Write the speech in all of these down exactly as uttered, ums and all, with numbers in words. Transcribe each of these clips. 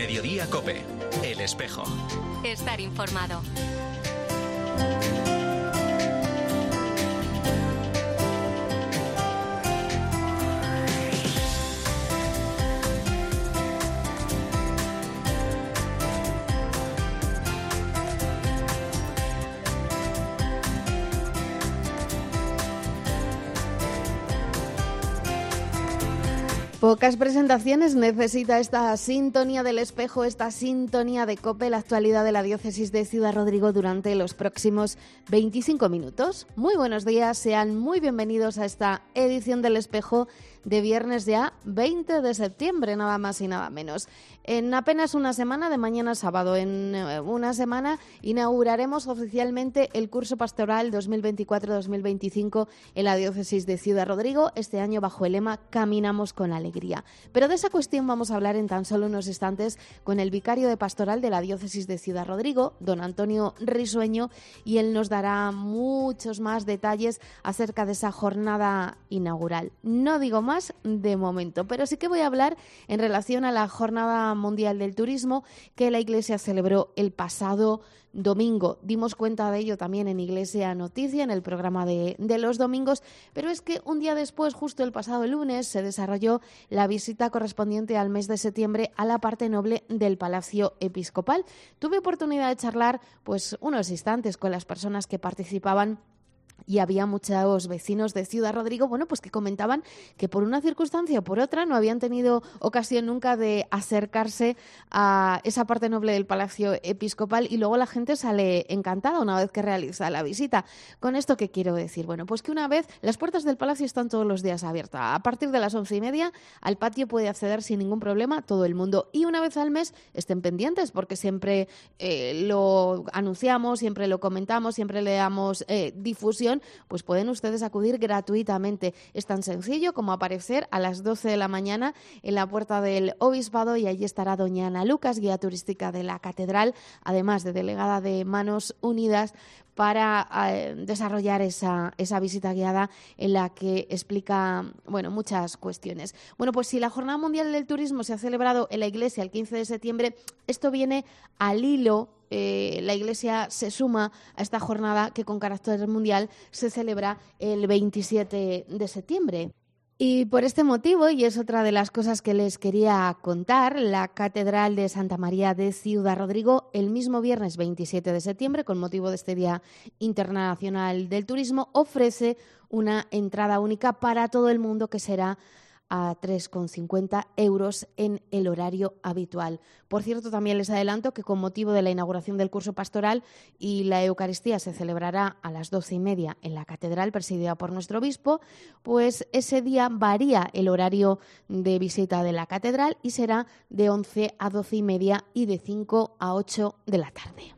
Mediodía COPE. El Espejo. Estar informado. Pocas presentaciones necesita esta sintonía del Espejo, esta sintonía de COPE, la actualidad de la diócesis de Ciudad Rodrigo durante los próximos veinticinco minutos. Muy buenos días, sean muy bienvenidos a esta edición del Espejo de viernes ya veinte de septiembre, nada más y nada menos. En apenas una semana, de mañana a sábado, en una semana inauguraremos oficialmente el curso pastoral dos mil veinticuatro dos mil veinticinco en la diócesis de Ciudad Rodrigo, este año bajo el lema Caminamos con alegría. Pero de esa cuestión vamos a hablar en tan solo unos instantes con el vicario de pastoral de la diócesis de Ciudad Rodrigo, don Antonio Risueño, y él nos dará muchos más detalles acerca de esa jornada inaugural. No digo más de momento, pero sí que voy a hablar en relación a la Jornada Mundial del Turismo que la Iglesia celebró el pasado domingo. Dimos cuenta de ello también en Iglesia Noticia, en el programa de, de los domingos, pero es que un día después, justo el pasado lunes, se desarrolló la visita correspondiente al mes de septiembre a la parte noble del Palacio Episcopal. Tuve oportunidad de charlar pues unos instantes con las personas que participaban y había muchos vecinos de Ciudad Rodrigo, bueno, pues que comentaban que por una circunstancia o por otra no habían tenido ocasión nunca de acercarse a esa parte noble del Palacio Episcopal y luego la gente sale encantada una vez que realiza la visita. ¿Con esto qué quiero decir? Bueno, pues que una vez las puertas del Palacio están todos los días abiertas. A partir de las once y media al patio puede acceder sin ningún problema todo el mundo y una vez al mes estén pendientes porque siempre eh, lo anunciamos, siempre lo comentamos, siempre le damos eh, difusión. Pues pueden ustedes acudir gratuitamente. Es tan sencillo como aparecer a las doce de la mañana en la puerta del Obispado y allí estará doña Ana Lucas, guía turística de la Catedral, además de delegada de Manos Unidas, para eh, desarrollar esa, esa visita guiada en la que explica bueno, muchas cuestiones. Bueno, pues si la Jornada Mundial del Turismo se ha celebrado en la Iglesia el quince de septiembre, esto viene al hilo. Eh, la Iglesia se suma a esta jornada que con carácter mundial se celebra el veintisiete de septiembre. Y por este motivo, y es otra de las cosas que les quería contar, la Catedral de Santa María de Ciudad Rodrigo, el mismo viernes veintisiete de septiembre, con motivo de este Día Internacional del Turismo, ofrece una entrada única para todo el mundo que será a tres con cincuenta euros en el horario habitual. Por cierto, también les adelanto que con motivo de la inauguración del curso pastoral y la Eucaristía se celebrará a las doce y media en la Catedral, presidida por nuestro obispo, pues ese día varía el horario de visita de la Catedral y será de once a doce y media y de cinco a ocho de la tarde.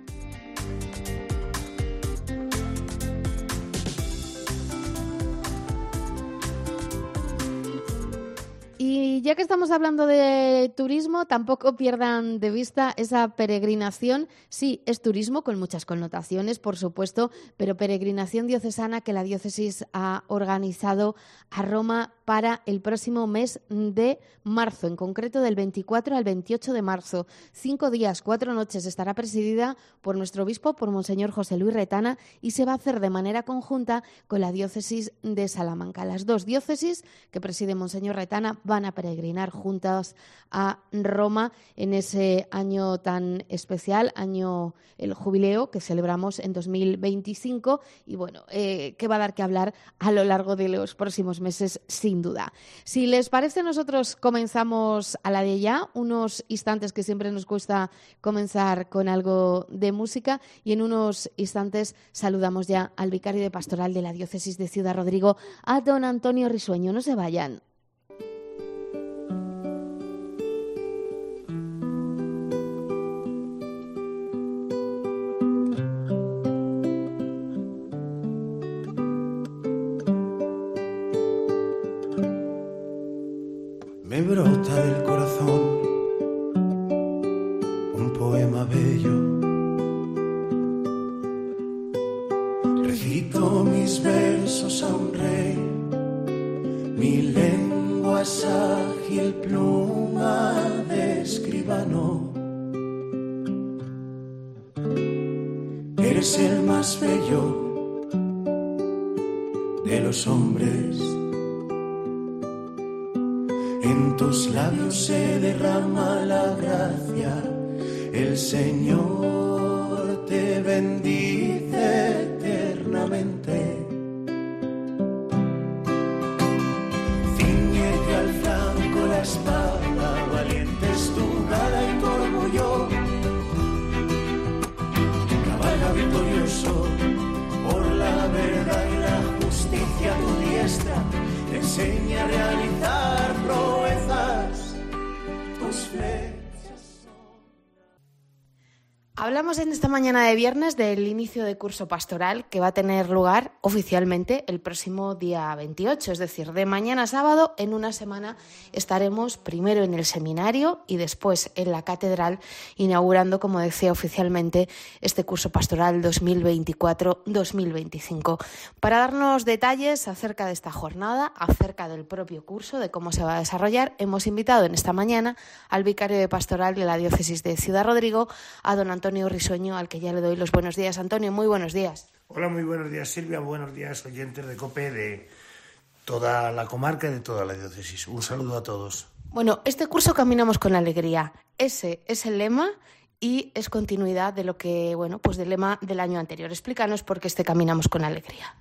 Y ya que estamos hablando de turismo, tampoco pierdan de vista esa peregrinación. Sí, es turismo con muchas connotaciones, por supuesto, pero peregrinación diocesana que la diócesis ha organizado a Roma para el próximo mes de marzo, en concreto del veinticuatro al veintiocho de marzo. Cinco días, cuatro noches, estará presidida por nuestro obispo, por Monseñor José Luis Retana, y se va a hacer de manera conjunta con la diócesis de Salamanca. Las dos diócesis que preside Monseñor Retana van a peregrinar juntas a Roma en ese año tan especial, año el jubileo que celebramos en dos mil veinticinco y bueno, eh, que va a dar que hablar a lo largo de los próximos meses sin duda. Si les parece, nosotros comenzamos a la de ya, unos instantes que siempre nos cuesta comenzar con algo de música y en unos instantes saludamos ya al vicario de pastoral de la diócesis de Ciudad Rodrigo, a don Antonio Risueño. No se vayan. Me brota del corazón un poema bello. Recito mis versos a un rey, mi lengua más ágil pluma de escribano. Eres el más bello de los hombres. En tus labios se derrama la gracia. El Señor te bendice eternamente. Cíñete al flanco la espada, valiente es tu gala y tu orgullo. Cabalga victorioso por la verdad y la justicia. Tu diestra te enseña a realizar proezas. Tus flechas. Hablamos en esta mañana de viernes del inicio de curso pastoral que va a tener lugar oficialmente el próximo día veintiocho, es decir, de mañana a sábado. En una semana estaremos primero en el seminario y después en la catedral inaugurando, como decía, oficialmente este curso pastoral dos mil veinticuatro dos mil veinticinco. Para darnos detalles acerca de esta jornada, acerca del propio curso, de cómo se va a desarrollar, hemos invitado en esta mañana al vicario de pastoral de la diócesis de Ciudad Rodrigo, a don Antonio Risueño, al que ya le doy los buenos días. Antonio, muy buenos días. Hola, muy buenos días, Silvia. Buenos días, oyentes de COPE de toda la comarca y de toda la diócesis. Un saludo a todos. Bueno, este curso caminamos con alegría. Ese es el lema y es continuidad de lo que, bueno, pues del lema del año anterior. Explícanos por qué este caminamos con alegría.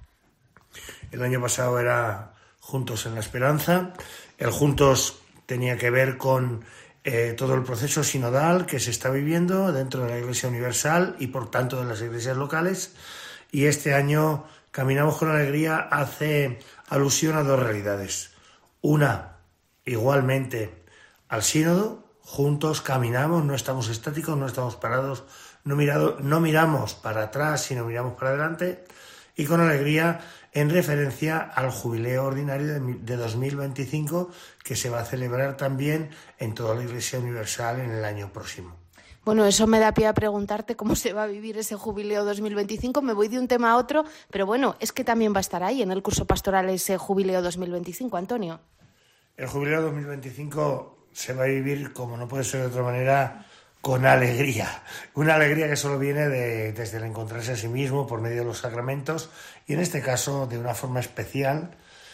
El año pasado era Juntos en la Esperanza. El Juntos tenía que ver con Eh, todo el proceso sinodal que se está viviendo dentro de la Iglesia Universal y por tanto de las iglesias locales, y este año Caminamos con Alegría hace alusión a dos realidades. Una, igualmente, al sínodo. Juntos caminamos, no estamos estáticos, no estamos parados, no, mirado, no miramos para atrás, sino miramos para adelante. Y con alegría en referencia al jubileo ordinario de dos mil veinticinco, que se va a celebrar también en toda la Iglesia Universal en el año próximo. Bueno, eso me da pie a preguntarte cómo se va a vivir ese jubileo dos mil veinticinco. Me voy de un tema a otro, pero bueno, es que también va a estar ahí en el curso pastoral ese jubileo dos mil veinticinco, Antonio. El jubileo dos mil veinticinco se va a vivir, como no puede ser de otra manera, con alegría. Una alegría que solo viene de, desde el encontrarse a sí mismo por medio de los sacramentos, y en este caso de una forma especial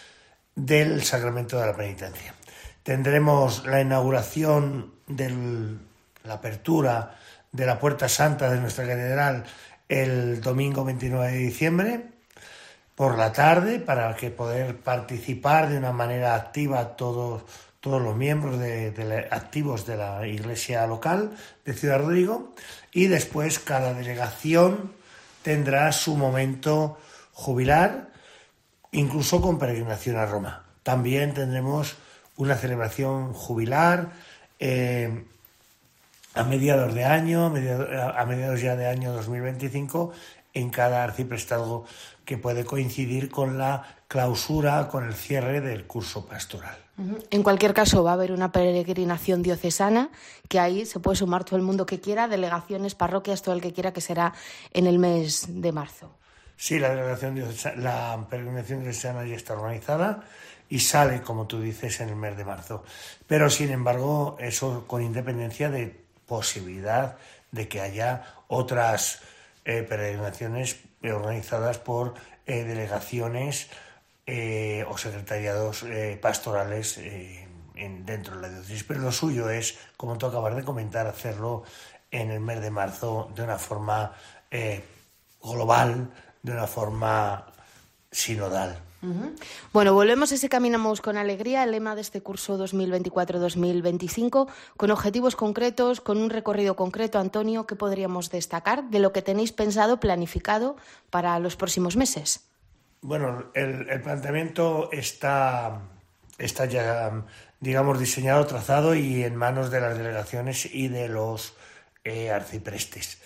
del sacramento de la penitencia. Tendremos la inauguración de la apertura de la Puerta Santa de nuestra catedral el domingo veintinueve de diciembre por la tarde, para que poder participar de una manera activa todos todos los miembros de, de la, activos de la iglesia local de Ciudad Rodrigo, y después cada delegación tendrá su momento jubilar, incluso con peregrinación a Roma. También tendremos una celebración jubilar eh, a mediados de año, a mediados, a mediados ya de año dos mil veinticinco, en cada arciprestazgo, que puede coincidir con la clausura, con el cierre del curso pastoral. En cualquier caso, va a haber una peregrinación diocesana, que ahí se puede sumar todo el mundo que quiera, delegaciones, parroquias, todo el que quiera, que será en el mes de marzo. Sí, la delegación diocesana, la peregrinación diocesana ya está organizada y sale, como tú dices, en el mes de marzo. Pero, sin embargo, eso con independencia de posibilidad de que haya otras eh, peregrinaciones organizadas por eh, delegaciones Eh, o secretariados eh, pastorales eh, en, dentro de la diócesis, pero lo suyo es, como tú acabas de comentar, hacerlo en el mes de marzo de una forma eh, global, de una forma sinodal. Uh-huh. Bueno, volvemos a ese Caminamos con Alegría, el lema de este curso dos mil veinticuatro dos mil veinticinco, con objetivos concretos, con un recorrido concreto. Antonio, ¿qué podríamos destacar de lo que tenéis pensado, planificado para los próximos meses? Bueno, el, el planteamiento está, está ya, digamos, diseñado, trazado y en manos de las delegaciones y de los eh, arciprestes.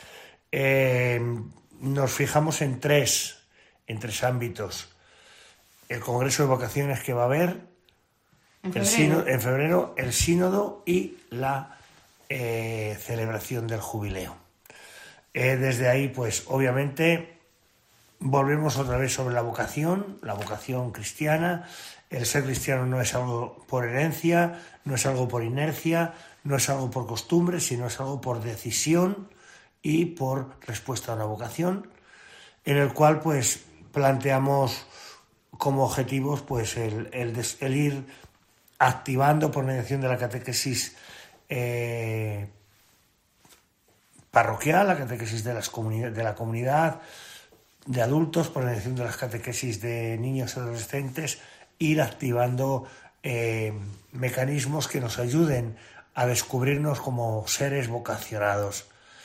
Eh, nos fijamos en tres, en tres ámbitos. El Congreso de Vocaciones que va a haber en febrero, el sínodo, en febrero, el sínodo y la eh, celebración del jubileo. Eh, desde ahí, pues, obviamente, volvemos otra vez sobre la vocación, la vocación cristiana, El ser cristiano no es algo por herencia, no es algo por inercia, no es algo por costumbre, sino es algo por decisión y por respuesta a una vocación, en el cual pues planteamos como objetivos pues el, el, el ir activando por mediación de la catequesis eh, parroquial, la catequesis de, las comunidad, de la comunidad, de adultos, por mediación de las catequesis de niños y adolescentes, ir activando eh, mecanismos que nos ayuden a descubrirnos como seres vocacionados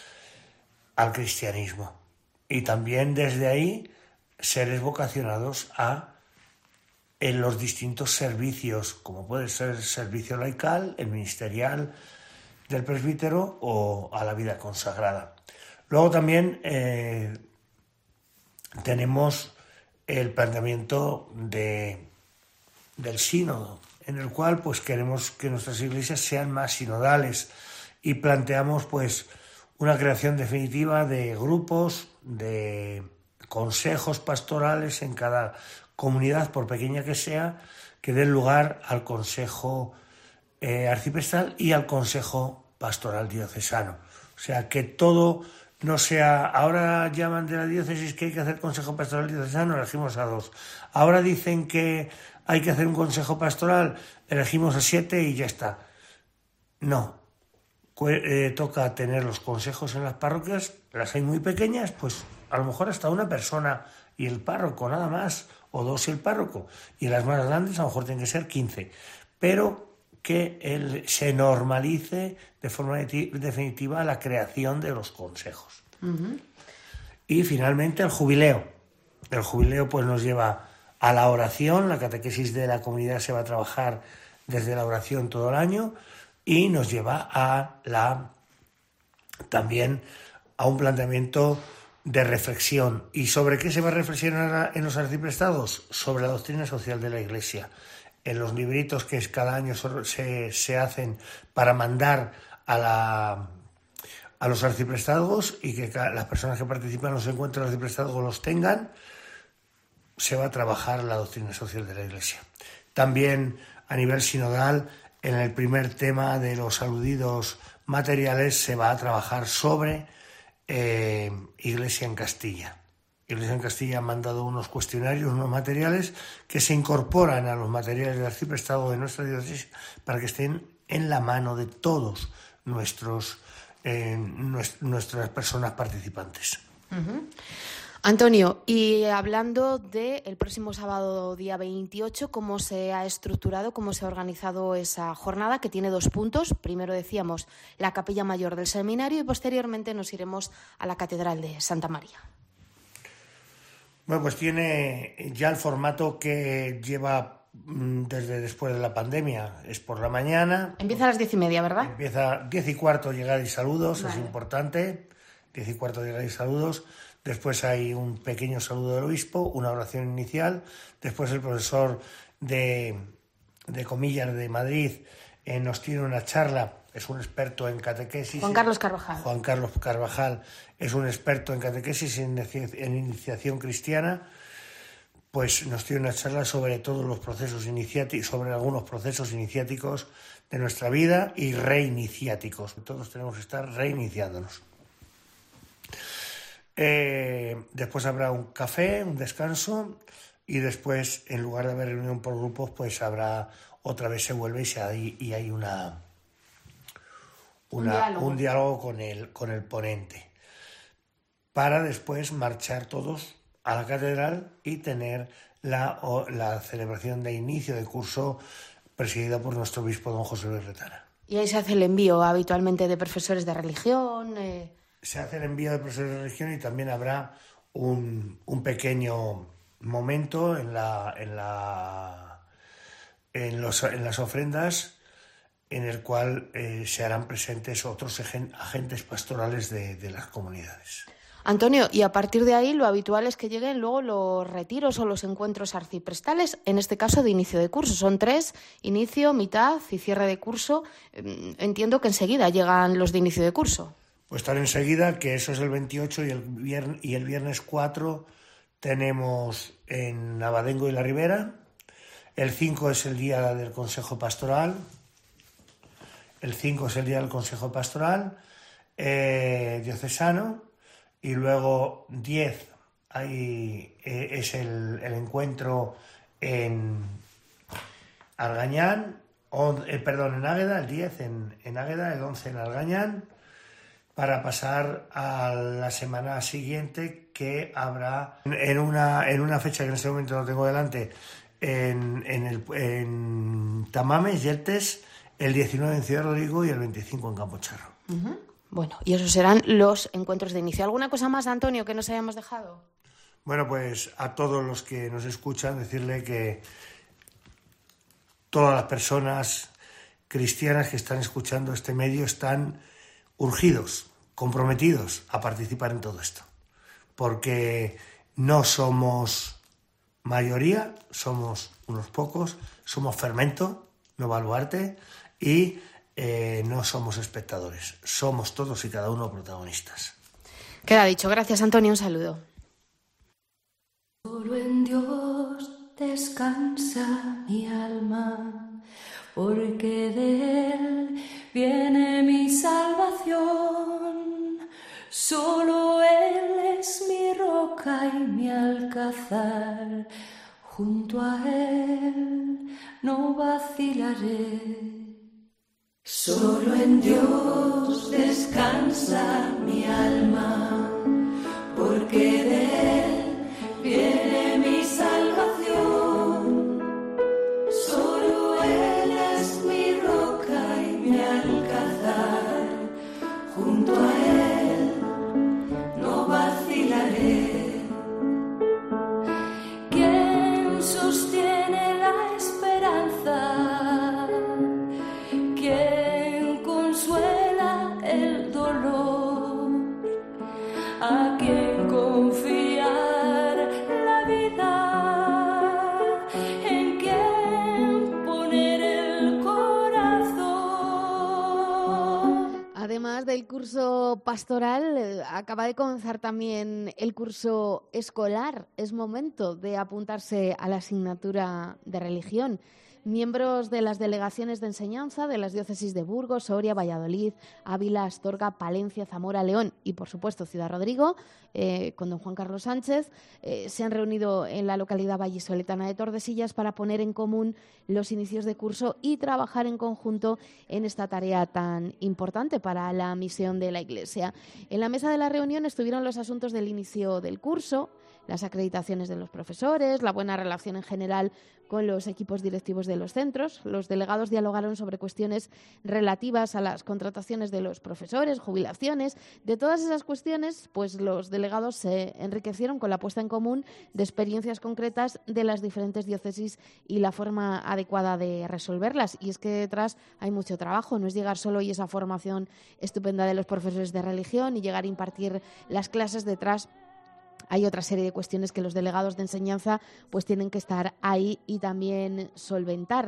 al cristianismo. Y también desde ahí, seres vocacionados a en los distintos servicios, como puede ser el servicio laical, el ministerial del presbítero o a la vida consagrada. Luego también eh, tenemos el planteamiento de, del sínodo, en el cual pues queremos que nuestras iglesias sean más sinodales y planteamos pues una creación definitiva de grupos, de consejos pastorales en cada comunidad, por pequeña que sea, que den lugar al consejo eh, arciprestral y al consejo pastoral diocesano. O sea, que todo no sea, ahora llaman de la diócesis que hay que hacer consejo pastoral diocesano, elegimos a dos. Ahora dicen que hay que hacer un consejo pastoral, elegimos a siete y ya está. No, eh, toca tener los consejos en las parroquias, las hay muy pequeñas, pues a lo mejor hasta una persona y el párroco, nada más, o dos y el párroco, y las más grandes a lo mejor tienen que ser quince, pero que el, se normalice de forma definitiva la creación de los consejos. Uh-huh. Y finalmente el jubileo. El jubileo pues nos lleva a la oración, la catequesis de la comunidad se va a trabajar desde la oración todo el año y nos lleva a la también a un planteamiento de reflexión. ¿Y sobre qué se va a reflexionar en los arciprestados? Sobre la doctrina social de la Iglesia. En los libritos que cada año se, se hacen para mandar a, la, a los arciprestados y que las personas que participan en los encuentros arciprestados los tengan, se va a trabajar la doctrina social de la Iglesia. También a nivel sinodal, en el primer tema de los aludidos materiales se va a trabajar sobre Eh, Iglesia en Castilla. Iglesia en Castilla ha mandado unos cuestionarios, unos materiales que se incorporan a los materiales del arciprestado de nuestra diócesis para que estén en la mano de todos nuestros eh, nuest- nuestras personas participantes. Uh-huh. Antonio, y hablando del próximo sábado día veintiocho, ¿cómo se ha estructurado, cómo se ha organizado esa jornada que tiene dos puntos? Primero decíamos la capilla mayor del seminario y posteriormente nos iremos a la catedral de Santa María. Bueno, pues tiene ya el formato que lleva desde después de la pandemia. Es por la mañana. Empieza a las diez y media, ¿verdad? Empieza diez y cuarto, llegada y saludos, vale. Es importante. Diez y cuarto, llegada y saludos. Después hay un pequeño saludo del obispo, una oración inicial. Después el profesor de, de Comillas de Madrid eh, nos tiene una charla. Es un experto en catequesis. Juan Carlos Carvajal. Juan Carlos Carvajal es un experto en catequesis y en, en iniciación cristiana. Pues nos tiene una charla sobre todos los procesos iniciáticos, sobre algunos procesos iniciáticos de nuestra vida y reiniciáticos. Todos tenemos que estar reiniciándonos. Eh, después habrá un café, un descanso, y después, en lugar de haber reunión por grupos, pues habrá otra vez se vuelve y, se hay, y hay una, una un diálogo, un diálogo con, el, con el ponente, para después marchar todos a la catedral y tener la, o, la celebración de inicio de curso presidida por nuestro obispo don José Luis Retana. Y ahí se hace el envío habitualmente de profesores de religión. Eh... Se hace el envío de profesores de religión y también habrá un, un pequeño momento en, la, en, la, en, los, en las ofrendas en el cual eh, se harán presentes otros agentes pastorales de, de las comunidades. Antonio, y a partir de ahí lo habitual es que lleguen luego los retiros o los encuentros arciprestales, en este caso de inicio de curso. Son tres, inicio, mitad y cierre de curso. Entiendo que enseguida llegan los de inicio de curso. Pues están enseguida, que eso es el veintiocho y el viernes, y el viernes cuatro tenemos en Abadengo y la Ribera, El cinco es el día del Consejo Pastoral. El cinco es el día del Consejo Pastoral eh, diocesano. Y luego diez hay, eh, es el, el encuentro en Argañán, on, eh, perdón, en Águeda, el diez en, en Águeda, el once en Argañán, para pasar a la semana siguiente, que habrá en una, en una fecha que en este momento no tengo delante, en, en, el, en Tamames, Yeltes, el diecinueve en Ciudad Rodrigo y el veinticinco en Campocharro. Uh-huh. Bueno, y esos serán los encuentros de inicio. ¿Alguna cosa más, Antonio, que nos hayamos dejado? Bueno, pues a todos los que nos escuchan, decirle que todas las personas cristianas que están escuchando este medio están urgidos, comprometidos a participar en todo esto. Porque no somos mayoría, somos unos pocos, somos fermento, no baluarte, y eh, no somos espectadores, somos todos y cada uno protagonistas. Queda dicho. Gracias, Antonio. Un saludo. Solo en Dios descansa mi alma, porque de Él viene mi salvación. Solo Él es mi roca y mi alcázar, junto a Él no vacilaré. Solo en Dios descansa mi alma, porque de Él viene mi salvación. Solo Él es mi roca y mi alcázar, junto a Él no vacilaré. ¿Quién sostiene la esperanza? ¿Quién consuela el dolor? ¿A quién confiar la vida? ¿En quién poner el corazón? Además del curso pastoral, eh, acaba de comenzar también el curso escolar. Es momento de apuntarse a la asignatura de religión. Miembros de las delegaciones de enseñanza de las diócesis de Burgos, Soria, Valladolid, Ávila, Astorga, Palencia, Zamora, León y, por supuesto, Ciudad Rodrigo, eh, con don Juan Carlos Sánchez, eh, se han reunido en la localidad vallisoletana de Tordesillas para poner en común los inicios de curso y trabajar en conjunto en esta tarea tan importante para la misión de la Iglesia. En la mesa de la reunión estuvieron los asuntos del inicio del curso, las acreditaciones de los profesores, la buena relación en general con los equipos directivos de los centros. Los delegados dialogaron sobre cuestiones relativas a las contrataciones de los profesores, jubilaciones. De todas esas cuestiones, pues los delegados se enriquecieron con la puesta en común de experiencias concretas de las diferentes diócesis y la forma adecuada de resolverlas. Y es que detrás hay mucho trabajo, no es llegar solo y esa formación estupenda de los profesores de religión y llegar a impartir las clases. Detrás hay otra serie de cuestiones que los delegados de enseñanza pues tienen que estar ahí y también solventar.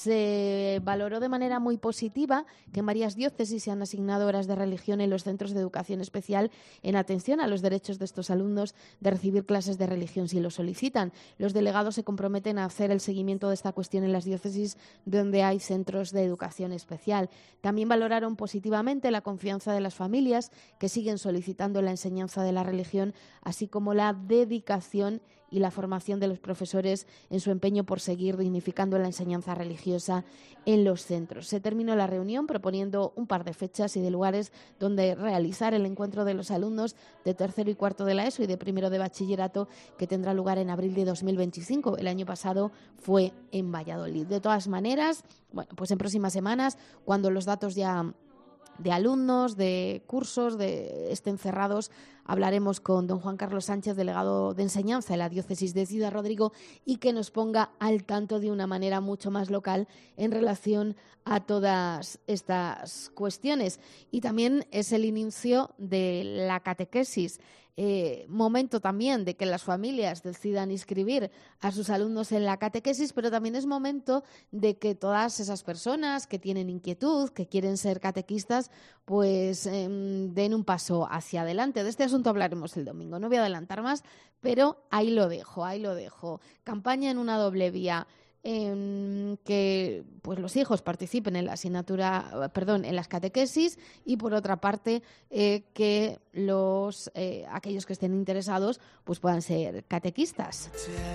Se valoró de manera muy positiva que en varias diócesis se han asignado horas de religión en los centros de educación especial en atención a los derechos de estos alumnos de recibir clases de religión si lo solicitan. Los delegados se comprometen a hacer el seguimiento de esta cuestión en las diócesis donde hay centros de educación especial. También valoraron positivamente la confianza de las familias que siguen solicitando la enseñanza de la religión, así como como la dedicación y la formación de los profesores en su empeño por seguir dignificando la enseñanza religiosa en los centros. Se terminó la reunión proponiendo un par de fechas y de lugares donde realizar el encuentro de los alumnos de tercero y cuarto de la ESO y de primero de bachillerato, que tendrá lugar en abril de dos mil veinticinco. El año pasado fue en Valladolid. De todas maneras, bueno, pues en próximas semanas, cuando los datos ya de alumnos, de cursos, de estén cerrados, hablaremos con don Juan Carlos Sánchez, delegado de enseñanza de la diócesis de Ciudad Rodrigo, y que nos ponga al tanto de una manera mucho más local en relación a todas estas cuestiones. Y también es el inicio de la catequesis. Eh, momento también de que las familias decidan inscribir a sus alumnos en la catequesis, pero también es momento de que todas esas personas que tienen inquietud, que quieren ser catequistas, pues eh, den un paso hacia adelante. De este asunto hablaremos el domingo, no voy a adelantar más, pero ahí lo dejo, ahí lo dejo. Campaña en una doble vía. en que pues los hijos participen en la asignatura, perdón, en las catequesis, y por otra parte eh, que los eh, aquellos que estén interesados pues puedan ser catequistas.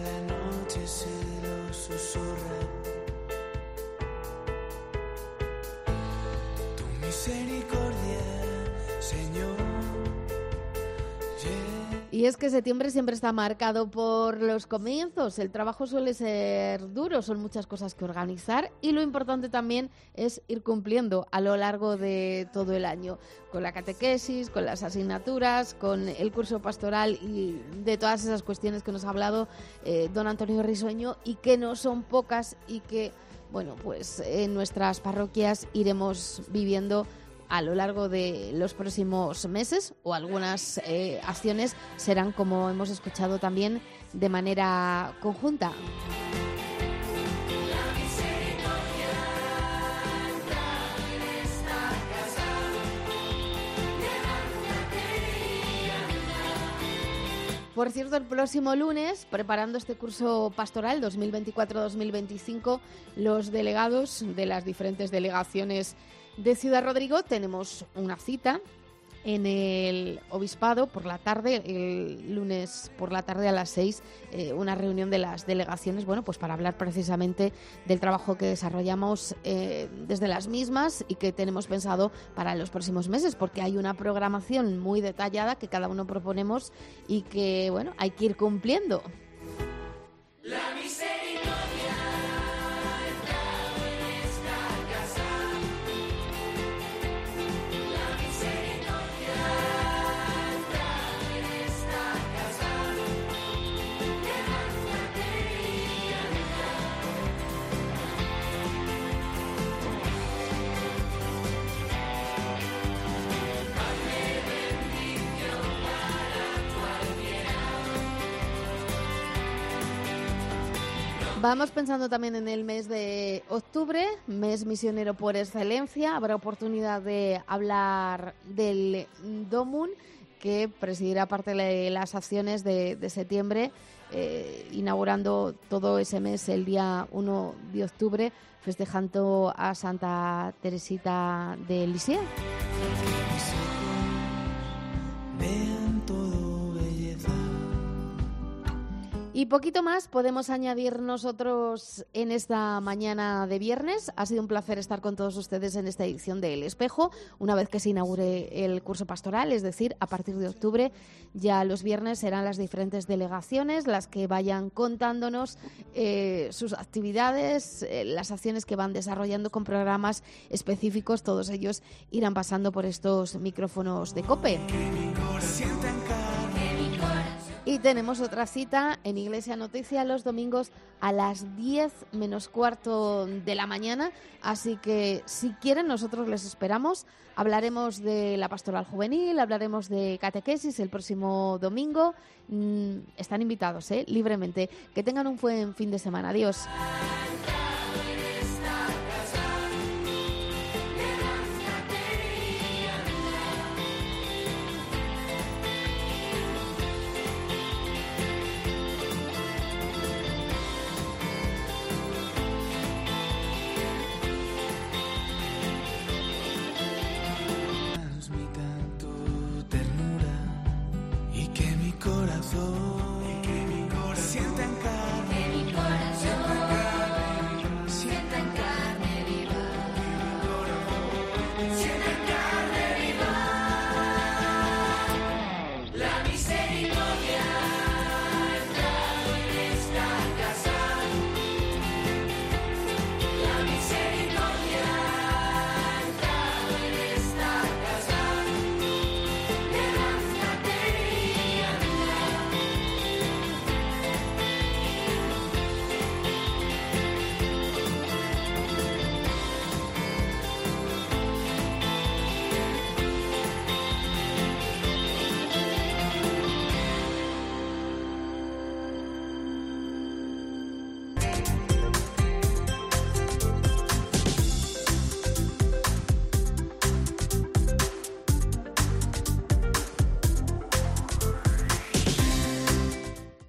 Tu misericordia, Señor. Y es que septiembre siempre está marcado por los comienzos. El trabajo suele ser duro, son muchas cosas que organizar y lo importante también es ir cumpliendo a lo largo de todo el año, con la catequesis, con las asignaturas, con el curso pastoral y de todas esas cuestiones que nos ha hablado eh, don Antonio Risueño, y que no son pocas y que, bueno, pues en nuestras parroquias iremos viviendo a lo largo de los próximos meses, o algunas eh, acciones serán, como hemos escuchado también, de manera conjunta. Por cierto, el próximo lunes, preparando este curso pastoral dos mil veinticuatro dos mil veinticinco, los delegados de las diferentes delegaciones de Ciudad Rodrigo tenemos una cita en el Obispado por la tarde, el lunes por la tarde a las seis, eh, una reunión de las delegaciones, bueno, pues para hablar precisamente del trabajo que desarrollamos eh, desde las mismas y que tenemos pensado para los próximos meses, porque hay una programación muy detallada que cada uno proponemos y que, bueno, hay que ir cumpliendo. La misericordia. Vamos pensando también en el mes de octubre, mes misionero por excelencia. Habrá oportunidad de hablar del DOMUN, que presidirá parte de las acciones de, de septiembre, eh, inaugurando todo ese mes el día uno de octubre, festejando a Santa Teresita de Lisieux. Y poquito más podemos añadir nosotros en esta mañana de viernes. Ha sido un placer estar con todos ustedes en esta edición de El Espejo, una vez que se inaugure el curso pastoral, es decir, a partir de octubre ya los viernes serán las diferentes delegaciones las que vayan contándonos eh, sus actividades, eh, las acciones que van desarrollando con programas específicos. Todos ellos irán pasando por estos micrófonos de COPE. Y tenemos otra cita en Iglesia Noticia los domingos a las diez menos cuarto de la mañana. Así que si quieren, nosotros les esperamos. Hablaremos de la pastoral juvenil, hablaremos de catequesis el próximo domingo. Mm, están invitados, ¿eh? libremente. Que tengan un buen fin de semana. Adiós.